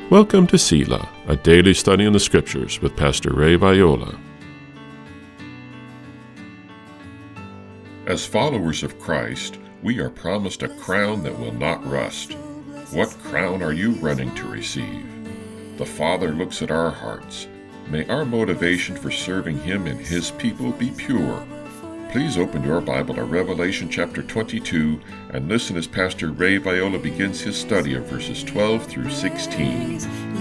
Welcome to Selah, a daily study in the Scriptures with Pastor Ray Viola. As followers of Christ, we are promised a crown that will not rust. What crown are you running to receive? The Father looks at our hearts. May our motivation for serving Him and His people be pure. Please open your Bible to Revelation chapter 22 and listen as Pastor Ray Viola begins his study of verses 12 through 16.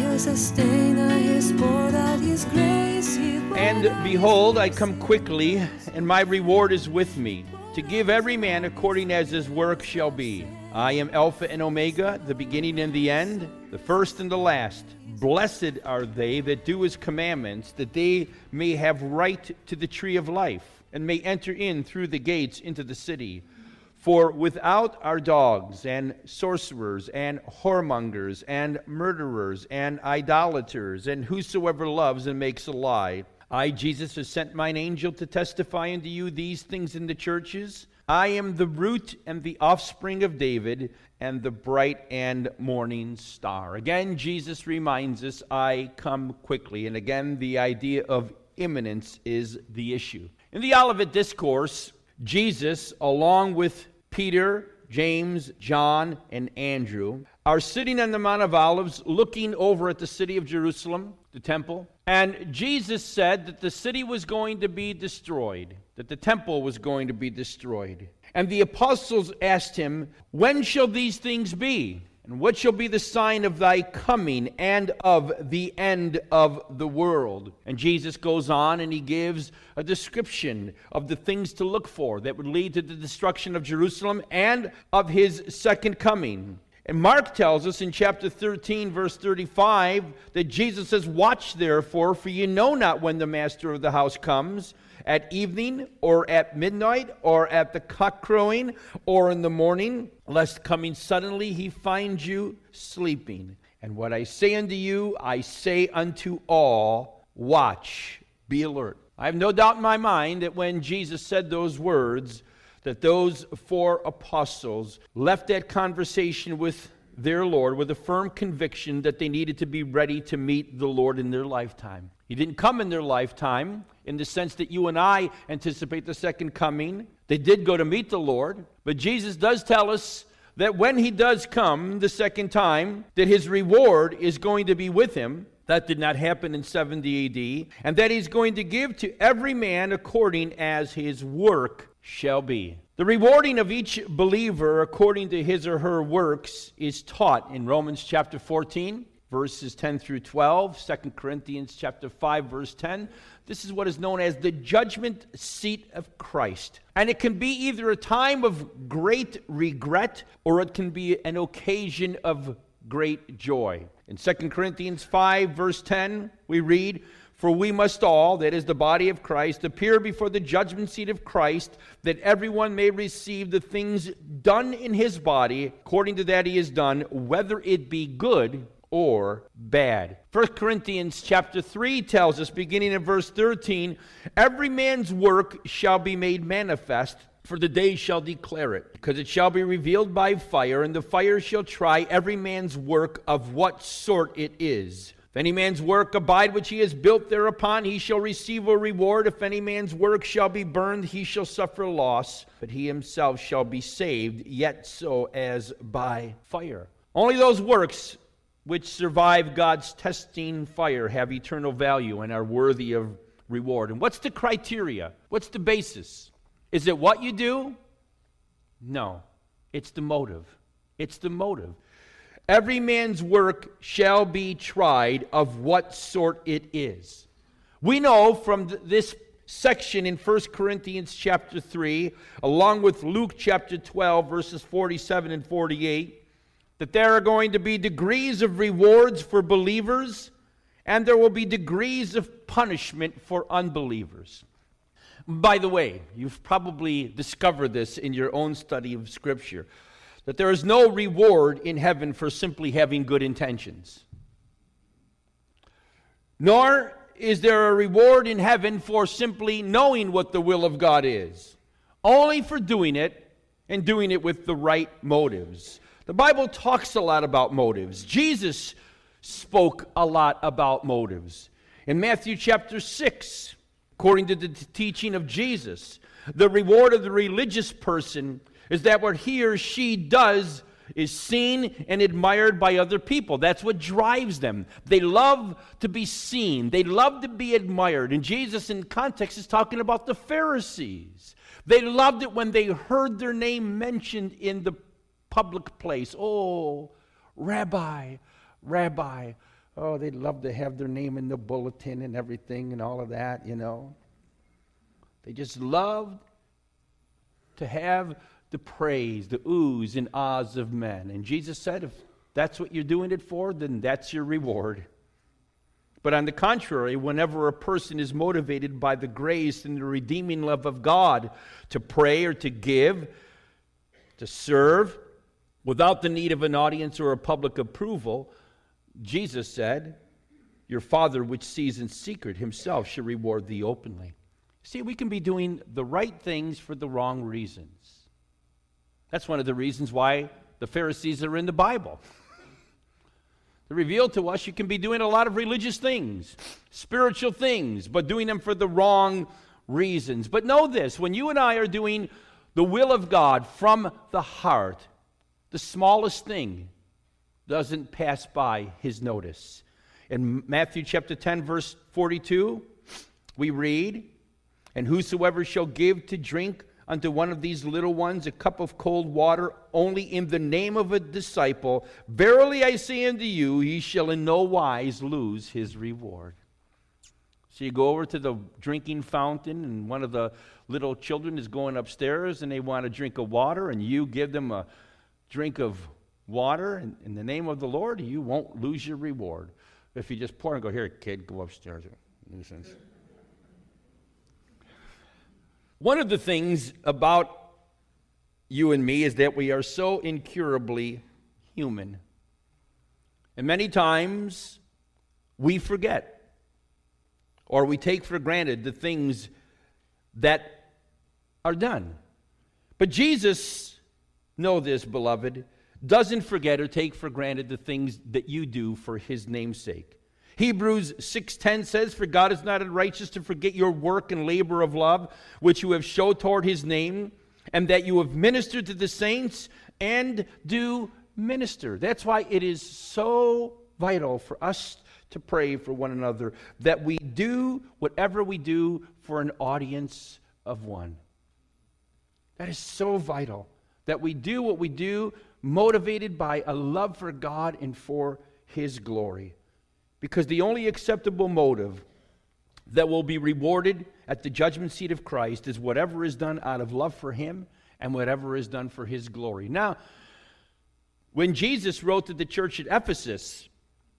And behold, I come quickly, and my reward is with me, to give every man according as his work shall be. I am Alpha and Omega, the beginning and the end, the first and the last. Blessed are they that do his commandments, that they may have right to the tree of life, and may enter in through the gates into the city. For without are dogs, and sorcerers, and whoremongers, and murderers, and idolaters, and whosoever loves and makes a lie. I, Jesus, have sent mine angel to testify unto you these things in the churches. I am the root and the offspring of David, and the bright and morning star. Again, Jesus reminds us, I come quickly. And again, the idea of imminence is the issue. In the Olivet Discourse, Jesus, along with Peter, James, John, and Andrew, are sitting on the Mount of Olives looking over at the city of Jerusalem, the temple. And Jesus said that the city was going to be destroyed, that the temple was going to be destroyed. And the apostles asked him, when shall these things be? And what shall be the sign of thy coming and of the end of the world? And Jesus goes on and he gives a description of the things to look for that would lead to the destruction of Jerusalem and of his second coming. And Mark tells us in chapter 13, verse 35, that Jesus says, watch therefore, for you know not when the master of the house comes, at evening, or at midnight, or at the cock crowing, or in the morning, lest coming suddenly he find you sleeping. And what I say unto you, I say unto all, watch, be alert. I have no doubt in my mind that when Jesus said those words, that those four apostles left that conversation with their Lord with a firm conviction that they needed to be ready to meet the Lord in their lifetime. He didn't come in their lifetime in the sense that you and I anticipate the second coming. They did go to meet the Lord, but Jesus does tell us that when he does come the second time, that his reward is going to be with him. That did not happen in 70 AD, and that he's going to give to every man according as his work shall be. The rewarding of each believer according to his or her works is taught in Romans chapter 14, verses 10 through 12, 2 Corinthians chapter 5, verse 10. This is what is known as the judgment seat of Christ. And it can be either a time of great regret or it can be an occasion of great joy. In 2 Corinthians 5, verse 10, we read, for we must all, that is the body of Christ, appear before the judgment seat of Christ, that everyone may receive the things done in his body, according to that he has done, whether it be good or bad. 1 Corinthians chapter 3 tells us, beginning in verse 13, every man's work shall be made manifest, for the day shall declare it, because it shall be revealed by fire, and the fire shall try every man's work of what sort it is. If any man's work abide which he has built thereupon, he shall receive a reward. If any man's work shall be burned, he shall suffer loss, but he himself shall be saved, yet so as by fire. Only those works which survive God's testing fire have eternal value and are worthy of reward. And what's the criteria? What's the basis? Is it what you do? No. It's the motive. It's the motive. Every man's work shall be tried of what sort it is. We know from this section in 1 Corinthians chapter 3, along with Luke chapter 12, verses 47 and 48, that there are going to be degrees of rewards for believers, and there will be degrees of punishment for unbelievers. By the way, you've probably discovered this in your own study of Scripture, that there is no reward in heaven for simply having good intentions. Nor is there a reward in heaven for simply knowing what the will of God is. Only for doing it, and doing it with the right motives. The Bible talks a lot about motives. Jesus spoke a lot about motives. In Matthew chapter 6, according to the teaching of Jesus, the reward of the religious person is that what he or she does is seen and admired by other people. That's what drives them. They love to be seen. They love to be admired. And Jesus, in context, is talking about the Pharisees. They loved it when they heard their name mentioned in the public place. Oh, Rabbi, Rabbi. Oh, they'd love to have their name in the bulletin and everything and all of that, you know. They just loved to have the praise, the oohs and ahs of men. And Jesus said, if that's what you're doing it for, then that's your reward. But on the contrary, whenever a person is motivated by the grace and the redeeming love of God to pray or to give, to serve, without the need of an audience or a public approval, Jesus said, your Father which sees in secret himself shall reward thee openly. See, we can be doing the right things for the wrong reasons. That's one of the reasons why the Pharisees are in the Bible. They reveal to us you can be doing a lot of religious things, spiritual things, but doing them for the wrong reasons. But know this, when you and I are doing the will of God from the heart, the smallest thing doesn't pass by his notice. In Matthew chapter 10, verse 42, we read, and whosoever shall give to drink unto one of these little ones a cup of cold water only in the name of a disciple, verily I say unto you, he shall in no wise lose his reward. So you go over to the drinking fountain, and one of the little children is going upstairs, and they want a drink of water, and you give them a drink of water in the name of the Lord, you won't lose your reward. If you just pour and go, here, kid, go upstairs. Nuisance. One of the things about you and me is that we are so incurably human. And many times we forget or we take for granted the things that are done. But Jesus, know this, beloved, doesn't forget or take for granted the things that you do for his name's sake. Hebrews 6:10 says, for God is not unrighteous to forget your work and labor of love, which you have showed toward his name, and that you have ministered to the saints and do minister. That's why it is so vital for us to pray for one another, that we do whatever we do for an audience of one. That is so vital, that we do what we do motivated by a love for God and for his glory. Because the only acceptable motive that will be rewarded at the judgment seat of Christ is whatever is done out of love for him and whatever is done for his glory. Now, when Jesus wrote to the church at Ephesus,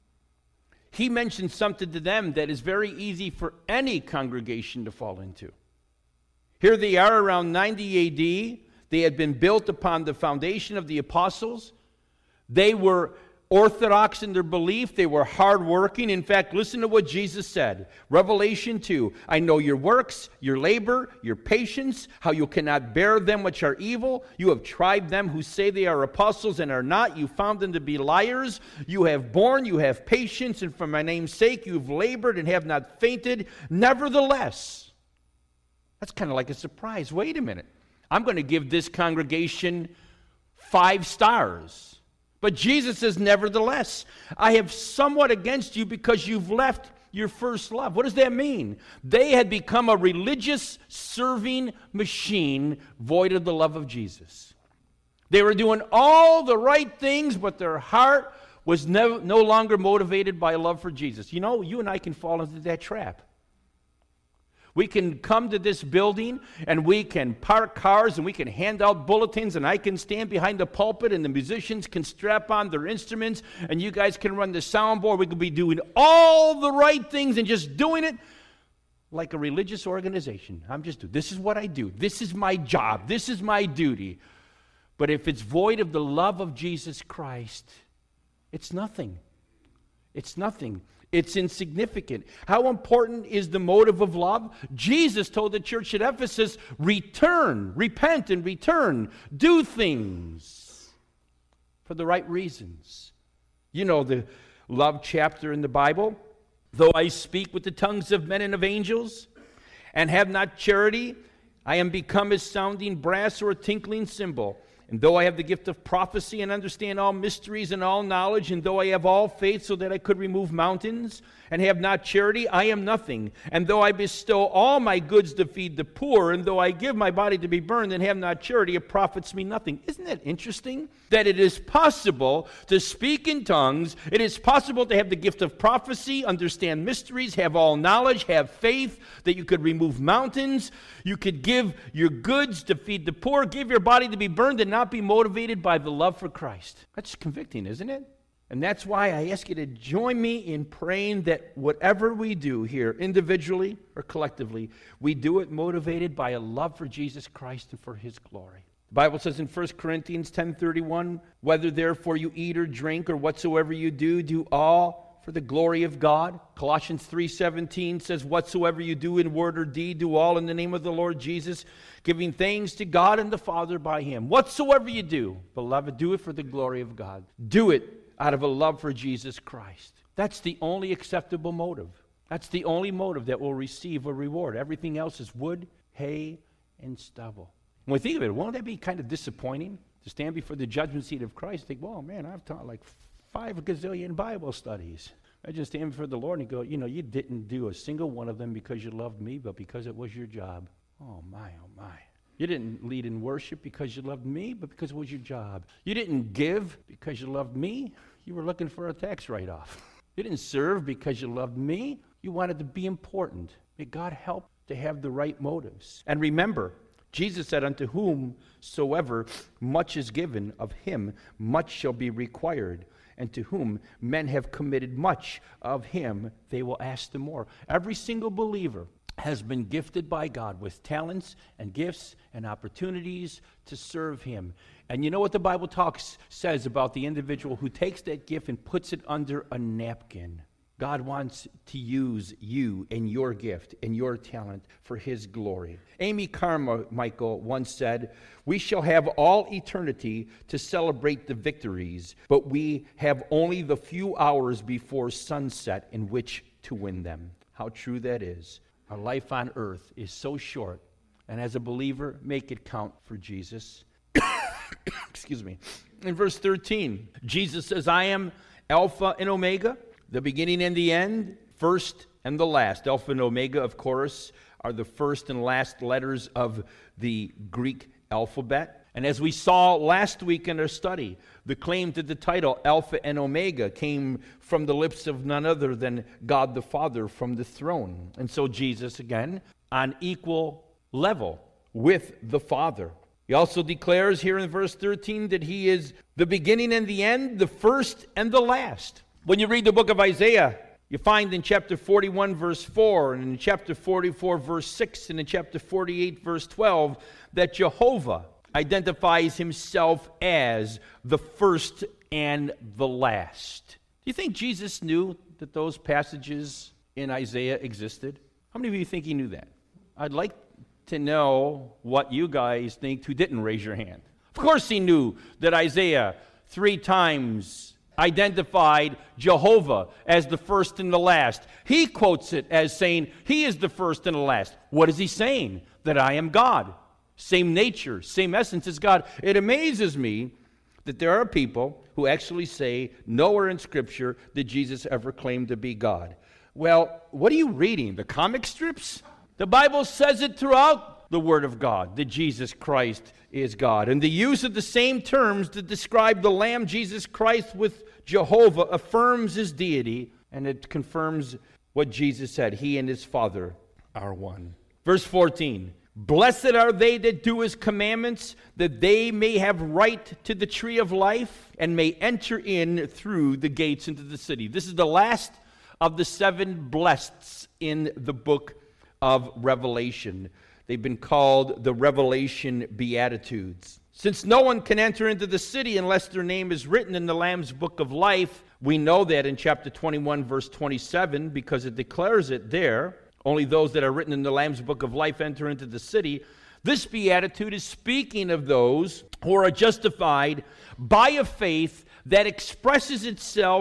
he mentioned something to them that is very easy for any congregation to fall into. Here they are around 90 AD. They had been built upon the foundation of the apostles. They were orthodox in their belief. They were hardworking. In fact, listen to what Jesus said. Revelation 2, I know your works, your labor, your patience, how you cannot bear them which are evil. You have tried them who say they are apostles and are not. You found them to be liars. You have borne, you have patience, and for my name's sake you have labored and have not fainted. Nevertheless, that's kind of like a surprise. Wait a minute. I'm going to give this congregation 5 stars. But Jesus says, nevertheless, I have somewhat against you because you've left your first love. What does that mean? They had become a religious serving machine void of the love of Jesus. They were doing all the right things, but their heart was no longer motivated by love for Jesus. You know, you and I can fall into that trap. We can come to this building and we can park cars and we can hand out bulletins, and I can stand behind the pulpit and the musicians can strap on their instruments and you guys can run the soundboard. We could be doing all the right things and just doing it like a religious organization. This is what I do. This is my job. This is my duty. But if it's void of the love of Jesus Christ, it's nothing. It's nothing. It's insignificant. How important is the motive of love? Jesus told the church at Ephesus, repent and return. Do things for the right reasons. You know, the loved chapter in the Bible. Though I speak with the tongues of men and of angels, and have not charity, I am become as sounding brass or a tinkling cymbal. And though I have the gift of prophecy and understand all mysteries and all knowledge, and though I have all faith so that I could remove mountains, and have not charity, I am nothing. And though I bestow all my goods to feed the poor, and though I give my body to be burned and have not charity, it profits me nothing. Isn't that interesting? That it is possible to speak in tongues, it is possible to have the gift of prophecy, understand mysteries, have all knowledge, have faith, that you could remove mountains, you could give your goods to feed the poor, give your body to be burned, and not be motivated by the love for Christ. That's convicting, isn't it? And that's why I ask you to join me in praying that whatever we do here, individually or collectively, we do it motivated by a love for Jesus Christ and for His glory. The Bible says in 1 Corinthians 10:31, whether therefore you eat or drink or whatsoever you do, do all for the glory of God. Colossians 3:17 says, whatsoever you do in word or deed, do all in the name of the Lord Jesus, giving thanks to God and the Father by Him. Whatsoever you do, beloved, do it for the glory of God. Do it out of a love for Jesus Christ. That's the only acceptable motive. That's the only motive that will receive a reward. Everything else is wood, hay, and stubble. When we think of it, won't that be kind of disappointing to stand before the judgment seat of Christ and think, well, man, I've taught like 5 gazillion Bible studies. I just stand before the Lord and go, you didn't do a single one of them because you loved me, but because it was your job. Oh my. You didn't lead in worship because you loved me, but because it was your job. You didn't give because you loved me. You were looking for a tax write-off. You didn't serve because you loved me. You wanted to be important. May God help to have the right motives. And remember, Jesus said, unto whomsoever much is given, of him much shall be required. And to whom men have committed much, of him they will ask the more. Every single believer has been gifted by God with talents and gifts and opportunities to serve Him. And you know what the Bible says about the individual who takes that gift and puts it under a napkin? God wants to use you and your gift and your talent for His glory. Amy Carmichael once said, we shall have all eternity to celebrate the victories, but we have only the few hours before sunset in which to win them. How true that is. Our life on earth is so short, and as a believer, make it count for Jesus. Excuse me. In verse 13, Jesus says, I am Alpha and Omega, the beginning and the end, first and the last. Alpha and Omega, of course, are the first and last letters of the Greek alphabet. And as we saw last week in our study, the claim to the title Alpha and Omega came from the lips of none other than God the Father from the throne. And so Jesus, again, on equal level with the Father. He also declares here in verse 13 that He is the beginning and the end, the first and the last. When you read the book of Isaiah, you find in chapter 41, verse 4, and in chapter 44, verse 6, and in chapter 48, verse 12, that Jehovah identifies Himself as the first and the last. Do you think Jesus knew that those passages in Isaiah existed? How many of you think He knew that? I'd like to know what you guys think who didn't raise your hand. Of course He knew that Isaiah 3 times identified Jehovah as the first and the last. He quotes it as saying He is the first and the last. What is He saying? That I am God. Same nature, same essence as God. It amazes me that there are people who actually say nowhere in Scripture did Jesus ever claim to be God. Well, what are you reading? The comic strips? The Bible says it throughout the Word of God that Jesus Christ is God. And the use of the same terms to describe the Lamb Jesus Christ with Jehovah affirms His deity, and it confirms what Jesus said. He and His Father are one. Verse 14. Blessed are they that do His commandments, that they may have right to the tree of life and may enter in through the gates into the city. This is the last of the 7 blesseds in the book of Revelation. They've been called the Revelation Beatitudes. Since no one can enter into the city unless their name is written in the Lamb's book of life, we know that in chapter 21, verse 27, because it declares it there. Only those that are written in the Lamb's book of life enter into the city. This beatitude is speaking of those who are justified by a faith that expresses itself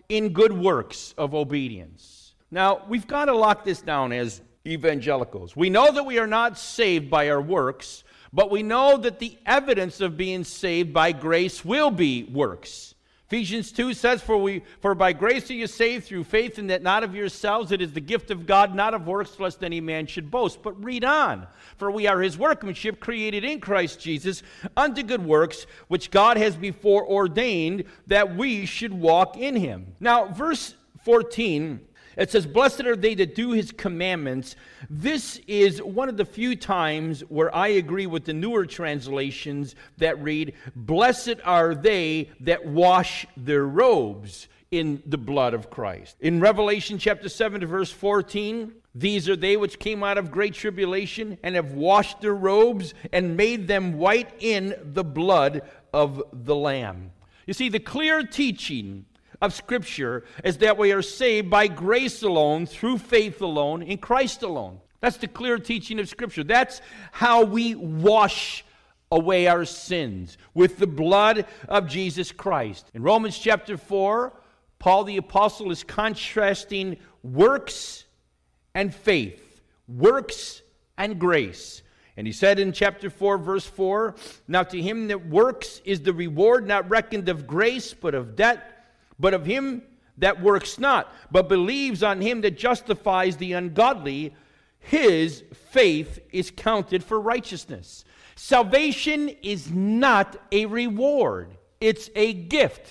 in good works of obedience. Now, we've got to lock this down as evangelicals. We know that we are not saved by our works, but we know that the evidence of being saved by grace will be works. Ephesians 2 says, For by grace are you saved through faith, and that not of yourselves, it is the gift of God, not of works, lest any man should boast. But read on. For we are his workmanship, created in Christ Jesus, unto good works, which God has before ordained that we should walk in him. Now, verse 14, it says, Blessed are they that do his commandments. This is one of the few times where I agree with the newer translations that read, Blessed are they that wash their robes in the blood of Christ. In Revelation chapter 7 to verse 14, these are they which came out of great tribulation and have washed their robes and made them white in the blood of the Lamb. You see, the clear teaching of Scripture is that we are saved by grace alone, through faith alone, in Christ alone. That's the clear teaching of Scripture. That's how we wash away our sins, with the blood of Jesus Christ. In Romans chapter 4, Paul the Apostle is contrasting works and faith, works and grace. And he said in chapter 4, verse 4, Now to him that works is the reward not reckoned of grace, but of debt. But of him that works not, but believes on him that justifies the ungodly, his faith is counted for righteousness. Salvation is not a reward. It's a gift.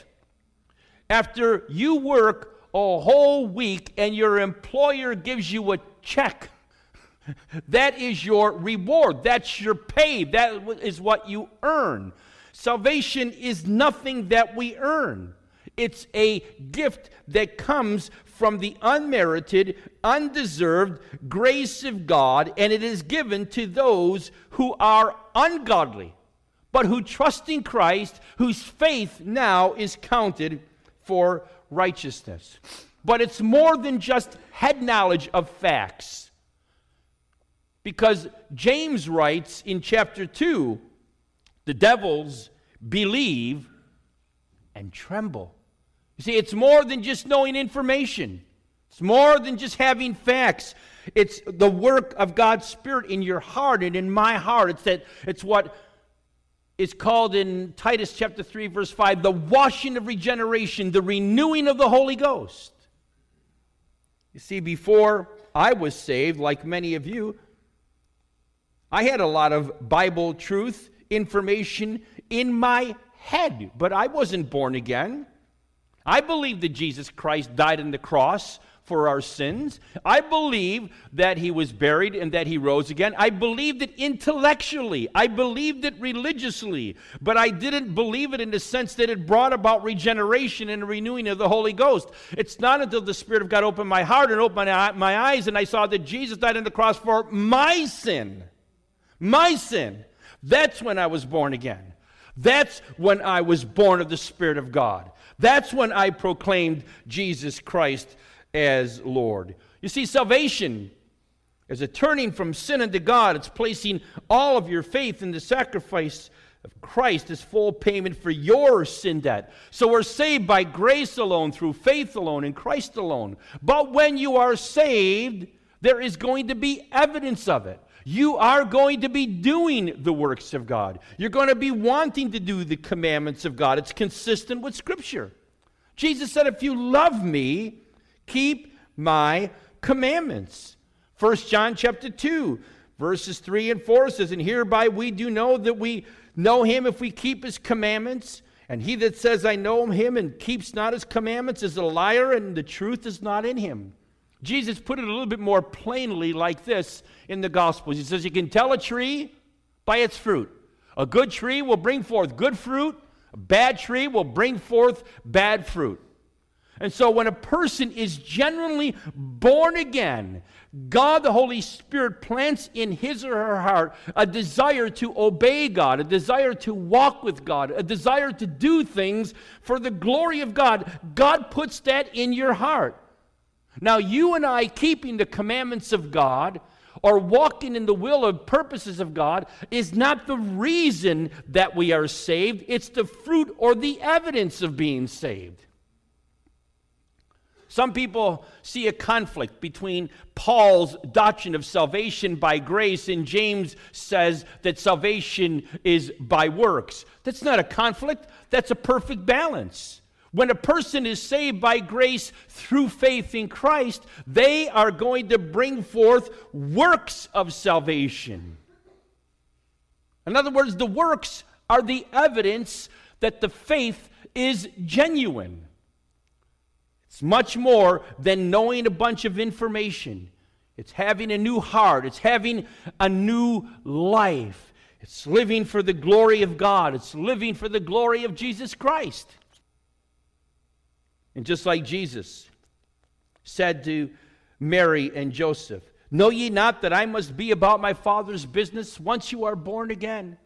After you work a whole week and your employer gives you a check, that is your reward. That's your pay. That is what you earn. Salvation is nothing that we earn. It's a gift that comes from the unmerited, undeserved grace of God, and it is given to those who are ungodly, but who trust in Christ, whose faith now is counted for righteousness. But it's more than just head knowledge of facts, because James writes in chapter 2, the devils believe and tremble. You see, it's more than just knowing information. It's more than just having facts. It's the work of God's Spirit in your heart and in my heart. It's what is called in Titus chapter 3, verse 5, the washing of regeneration, the renewing of the Holy Ghost. You see, before I was saved, like many of you, I had a lot of Bible truth, information in my head, but I wasn't born again. I believe that Jesus Christ died on the cross for our sins. I believe that he was buried and that he rose again. I believed it intellectually. I believed it religiously. But I didn't believe it in the sense that it brought about regeneration and renewing of the Holy Ghost. It's not until the Spirit of God opened my heart and opened my eyes and I saw that Jesus died on the cross for my sin. My sin. That's when I was born again. That's when I was born of the Spirit of God. That's when I proclaimed Jesus Christ as Lord. You see, salvation is a turning from sin unto God. It's placing all of your faith in the sacrifice of Christ as full payment for your sin debt. So we're saved by grace alone, through faith alone, in Christ alone. But when you are saved, there is going to be evidence of it. You are going to be doing the works of God. You're going to be wanting to do the commandments of God. It's consistent with Scripture. Jesus said, if you love me, keep my commandments. 1 John chapter 2, verses 3 and 4 says, And hereby we do know that we know him if we keep his commandments. And he that says, I know him, and keeps not his commandments is a liar, and the truth is not in him. Jesus put it a little bit more plainly like this in the Gospels. He says, you can tell a tree by its fruit. A good tree will bring forth good fruit. A bad tree will bring forth bad fruit. And so when a person is genuinely born again, God, the Holy Spirit, plants in his or her heart a desire to obey God, a desire to walk with God, a desire to do things for the glory of God. God puts that in your heart. Now, you and I keeping the commandments of God or walking in the will and purposes of God is not the reason that we are saved. It's the fruit or the evidence of being saved. Some people see a conflict between Paul's doctrine of salvation by grace, and James says that salvation is by works. That's not a conflict. That's a perfect balance. When a person is saved by grace through faith in Christ, they are going to bring forth works of salvation. In other words, the works are the evidence that the faith is genuine. It's much more than knowing a bunch of information. It's having a new heart. It's having a new life. It's living for the glory of God. It's living for the glory of Jesus Christ. And just like Jesus said to Mary and Joseph, "Know ye not that I must be about my Father's business once you are born again?"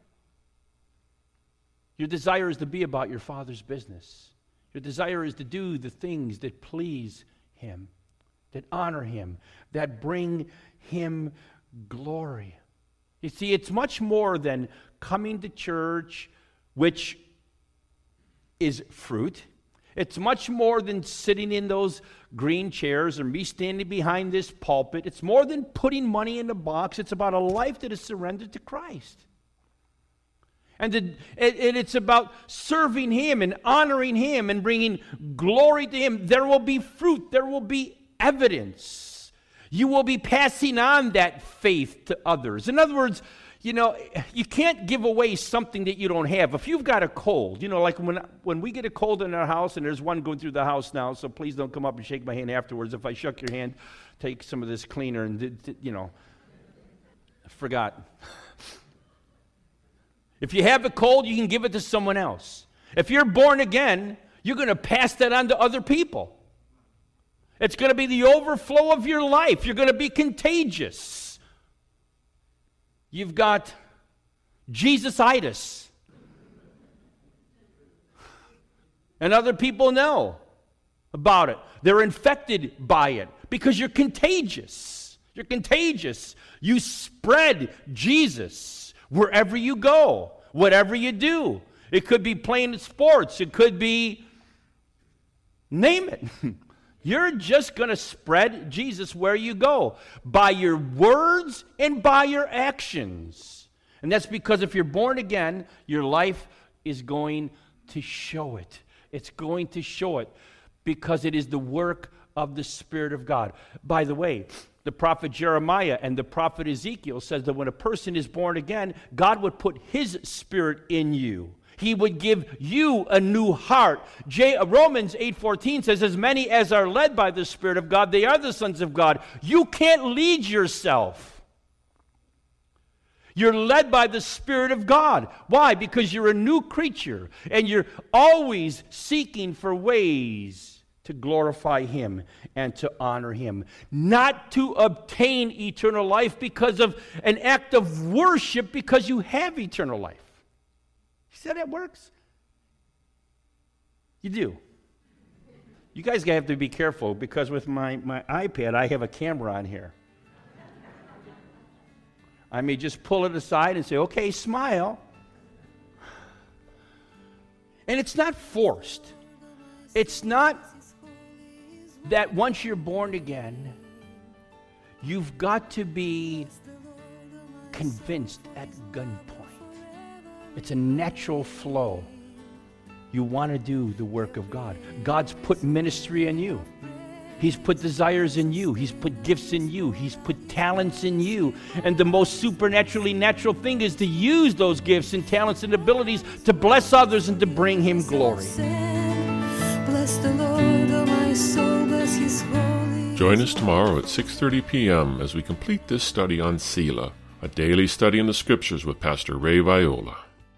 Your desire is to be about your Father's business. Your desire is to do the things that please Him, that honor Him, that bring Him glory. You see, it's much more than coming to church, which is fruit. It's much more than sitting in those green chairs or me standing behind this pulpit. It's more than putting money in the box. It's about a life that is surrendered to Christ. And it's about serving Him and honoring Him and bringing glory to Him. There will be fruit. There will be evidence. You will be passing on that faith to others. In other words, you can't give away something that you don't have. If you've got a cold, like when we get a cold in our house, and there's one going through the house now, so please don't come up and shake my hand afterwards. If I shook your hand, take some of this cleaner and, I forgot. If you have a cold, you can give it to someone else. If you're born again, you're going to pass that on to other people. It's going to be the overflow of your life. You're going to be contagious. You've got Jesus-itis. And other people know about it. They're infected by it because you're contagious. You're contagious. You spread Jesus wherever you go, whatever you do. It could be playing sports. It could be, name it. You're just going to spread Jesus where you go, by your words and by your actions. And that's because if you're born again, your life is going to show it. It's going to show it because it is the work of the Spirit of God. By the way, the prophet Jeremiah and the prophet Ezekiel says that when a person is born again, God would put His Spirit in you. He would give you a new heart. Romans 8:14 says, as many as are led by the Spirit of God, they are the sons of God. You can't lead yourself. You're led by the Spirit of God. Why? Because you're a new creature, and you're always seeking for ways to glorify Him and to honor Him. Not to obtain eternal life because of an act of worship, because you have eternal life. You see how that works? You do. You guys have to be careful because with my iPad, I have a camera on here. I may just pull it aside and say, okay, smile. And it's not forced. It's not that once you're born again, you've got to be convinced at gunpoint. It's a natural flow. You want to do the work of God. God's put ministry in you. He's put desires in you. He's put gifts in you. He's put talents in you. And the most supernaturally natural thing is to use those gifts and talents and abilities to bless others and to bring Him glory. Bless the Lord, oh my soul, bless His holy. Join us tomorrow at 6:30 p.m. as we complete this study on Selah, a daily study in the Scriptures with Pastor Ray Viola.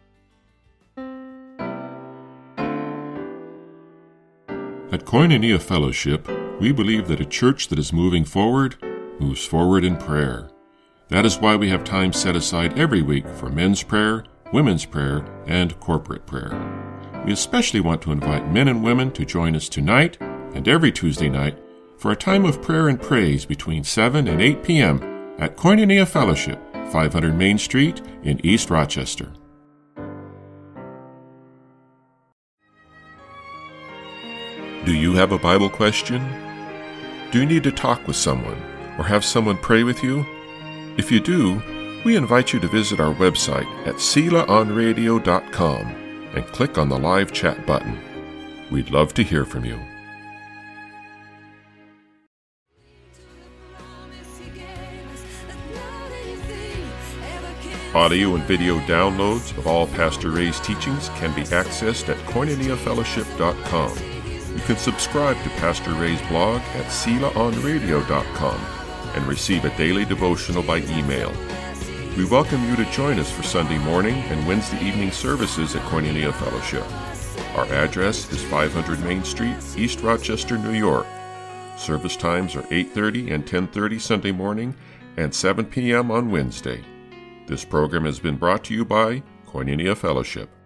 At Koinonia Fellowship, we believe that a church that is moving forward moves forward in prayer. That is why we have time set aside every week for men's prayer, women's prayer, and corporate prayer. We especially want to invite men and women to join us tonight and every Tuesday night for a time of prayer and praise between 7 and 8 p.m. at Koinonia Fellowship, 500 Main Street in East Rochester. Do you have a Bible question? Do you need to talk with someone or have someone pray with you? If you do, we invite you to visit our website at SelaOnRadio.com and click on the live chat button. We'd love to hear from you. Audio and video downloads of all Pastor Ray's teachings can be accessed at KoinoniaFellowship.com. You can subscribe to Pastor Ray's blog at SelaOnRadio.com and receive a daily devotional by email. We welcome you to join us for Sunday morning and Wednesday evening services at Koinonia Fellowship. Our address is 500 Main Street, East Rochester, New York. Service times are 8:30 and 10:30 Sunday morning and 7 p.m. on Wednesday. This program has been brought to you by Koinonia Fellowship.